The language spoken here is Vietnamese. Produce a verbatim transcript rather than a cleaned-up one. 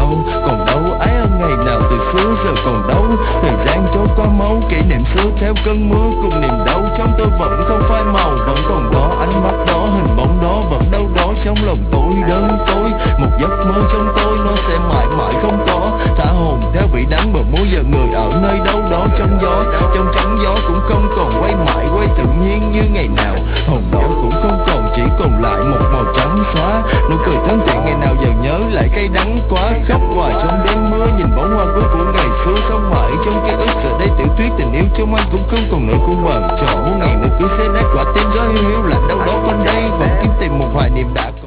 đâu, còn đâu ái ân ngày nào từ xưa giờ còn đâu. Thời gian trôi qua máu, kỷ niệm xưa theo cơn mưa cùng niềm đau trong tôi vẫn không phai màu, vẫn còn đó ánh mắt đó, hình bóng đó vẫn đâu đó trong lòng tôi đơn tối. Một giấc mơ trong tôi nó sẽ mãi mãi không có, thả hồn theo vị đắng bờ môi giờ người ở nơi đâu đó trong gió, trong trắng gió cũng không còn quay mãi quay tự nhiên như ngày nào. Hồn đó cũng không còn, chỉ còn lại một màu trắng xóa. Nụ cười thân thiện ngày nào giờ nhớ lại cay đắng quá, khóc hoài trong đêm mưa nhìn bóng hoa cuối của ngày xưa sống mãi trong ký ức. Giờ đây tiểu thuyết tình yêu trong anh cũng không còn nữa của hoàng chỗ, ngày nữa cứ xe nát quả tim gió hiu hiu lạnh đâu đó quanh đây, vẫn kiếm tìm một hoài niệm đã